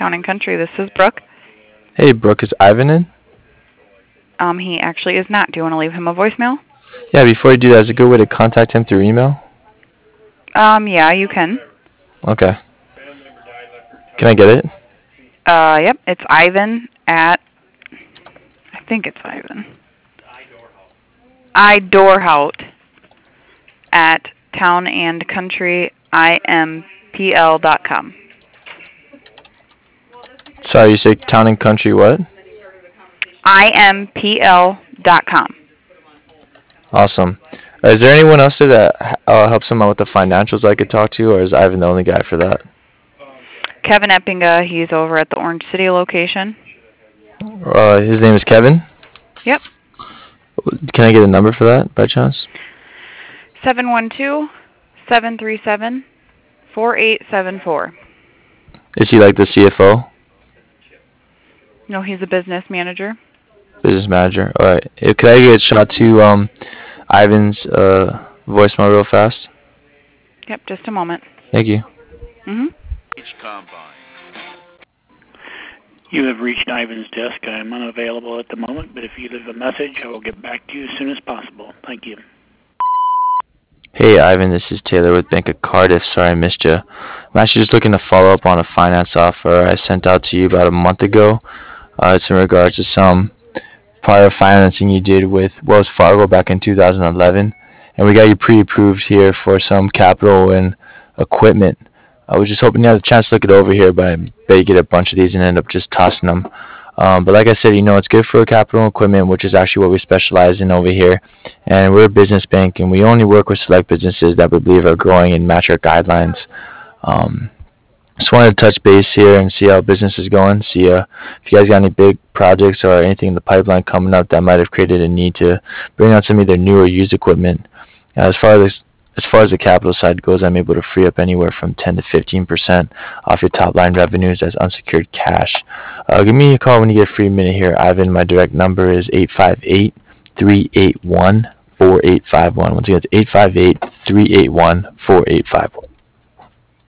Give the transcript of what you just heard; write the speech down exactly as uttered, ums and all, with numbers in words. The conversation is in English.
Town and Country. This is Brooke. Hey, Brooke, is Ivan in? Um, he actually is not. Do you want to leave him a voicemail? Yeah, before you do that, is a good way to contact him through email? Um, yeah, you can. Okay. Can I get it? Uh, yep, it's Ivan at, I think it's Ivan. I Dorhout at town and country I M P L dot com. Sorry, you say town and country what? I M P L dot com. Awesome. Uh, is there anyone else there that uh, helps him out with the financials I could talk to, or is Ivan the only guy for that? Kevin Eppinga, he's over at the Orange City location. Uh, his name is Kevin? Yep. Can I get a number for that, by chance? seven one two, seven three seven, four eight seven four. Is he like the C F O? No, he's a business manager. Business manager. All right. Uh, Could I get a shot to um, Ivan's uh, voicemail real fast? Yep, just a moment. Thank you. Mm-hmm. You have reached Ivan's desk. I am unavailable at the moment, but if you leave a message, I will get back to you as soon as possible. Thank you. Hey, Ivan, this is Taylor with Bank of Cardiff. Sorry I missed you. I'm actually just looking to follow up on a finance offer I sent out to you about a month ago. Uh, it's in regards to some prior financing you did with Wells Fargo back in two thousand eleven, and we got you pre-approved here for some capital and equipment. I was just hoping you had a chance to look it over here, but I bet you get a bunch of these and end up just tossing them. Um, but like I said, you know, it's good for capital and equipment, which is actually what we specialize in over here. And we're a business bank, and we only work with select businesses that we believe are growing and match our guidelines. Um, just wanted to touch base here and see how business is going. See uh, if you guys got any big projects or anything in the pipeline coming up that might have created a need to bring out some either new or used equipment. Uh, as far as as far as the capital side goes, I'm able to free up anywhere from ten to fifteen percent off your top line revenues as unsecured cash. Uh, give me a call when you get a free minute here, Ivan. My direct number is eight five eight, three eight one, four eight five one. Once again, it's eight five eight, three eight one, four eight five one.